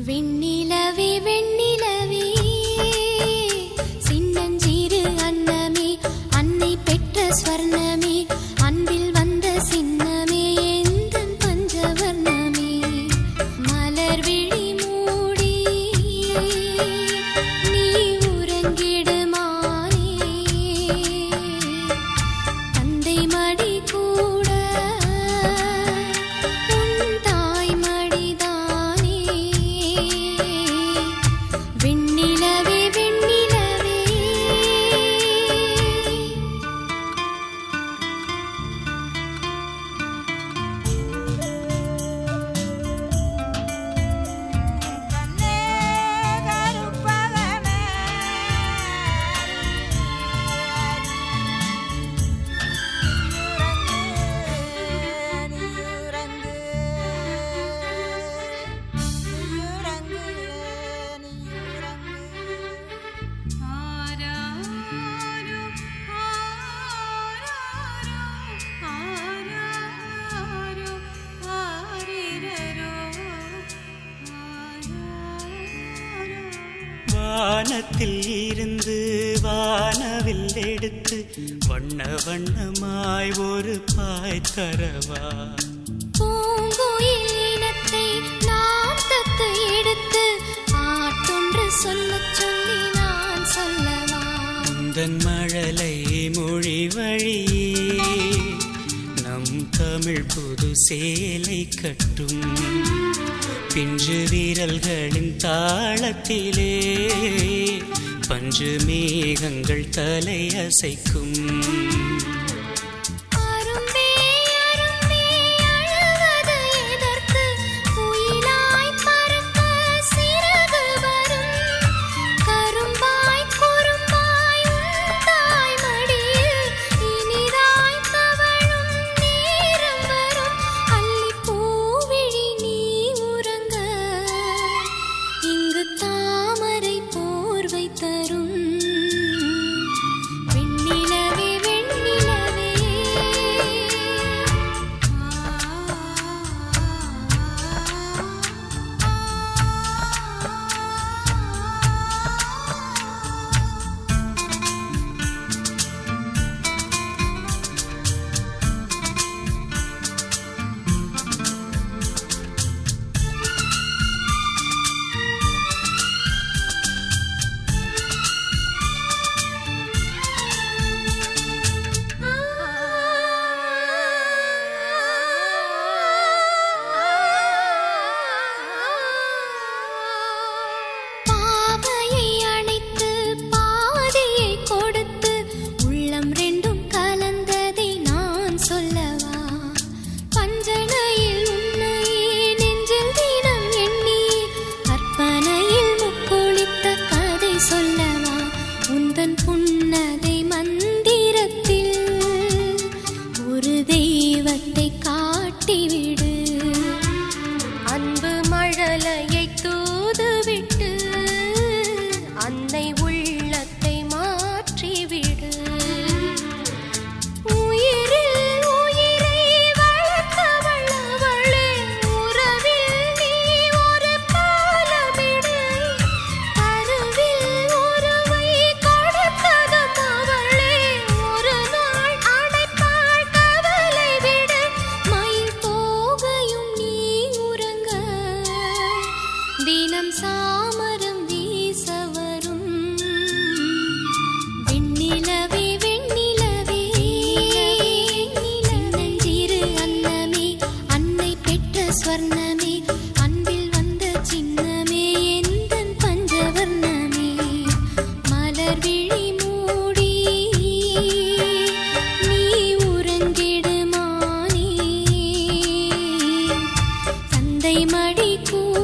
வெண்ணிலவே வெண்ணிலவே சின்னஞ்சிறு அன்னமே அன்னை பெற்ற ஸ்வர்ணமே அன்பில் வந்த சின்னமே எந்தன் பஞ்சவர்ணமே மலர் விழி மூடி நீ உறங்கிடுமானே தந்தை மடி கூட உன் தாய் மடிதானே வெண்ணிலவே வெண்ணிலவே வானத்தில் இருந்து வானவில் எடுத்து வண்ண வண்ணமாய் ஒரு பாய் தரவா பூங்குயில் இனத்தை நாம் தத்து எடுத்து ஆட்டொன்று சொல்லச் சொல்லி நான் சொல்லவா உந்தன் மழலை மொழி வழியே நம் தமிழ் புது சேலை கட்டும் பிஞ்சு வீரல்களின் தாளத்திலே பஞ்சு மேகங்கள் தலையசைக்கும் அரும்பே அரும்பே அழுவது எதற்கு குயிலாய் பறக்க சிறகு வரும் கரும்பாய் குறும்பாய் உன் தாய் மடியில் இனிதாய் தவழும் நேரம் வரும் அல்லிப்பூவிழி நீ உறங்க இங்கு தாமரை போர்வை தரும் வெண்ணிலவே வெண்ணிலவே பாவையை அணைத்து பாதியை கொடுத்து உள்ளம் ரெண்டும் கலந்ததை நான் சொல்லவா பஞ்சனையில் உன்னையே நெஞ்சில் தினம் எண்ணி கற்பனையில் முக்குளித்த கதை சொல்லவா உந்தன் புன்னகை மந்திரத்தில் ஒரு தெய்வத்தை காட்டிவிடு அன்பு மழலையை தூதுவிட்டு அன்னை உள்ளத்தை மாற்றிவிடு உயிரில் உயிரை வளர்த்தவள் அவளே உறவில் நீ ஒரு பாலமிடு கருவில் உருவை கொடுத்ததும் அவளே ஒரு நாள் அணைப்பாள் கவலை விடு மயில் தோகையும் நீ உறங்க தினம் சாமரம் வீச வரும் வெண்ணிலவே வெண்ணிலவே சின்னஞ்சிறு அன்னமே அன்னை பெற்ற ஸ்வர்ணமே அன்பில் வந்த சின்னமே எந்தன் பஞ்சவர்ணமே மலர் விழி மூடி நீ உறங்கிடுமானே தந்தை மடி கூட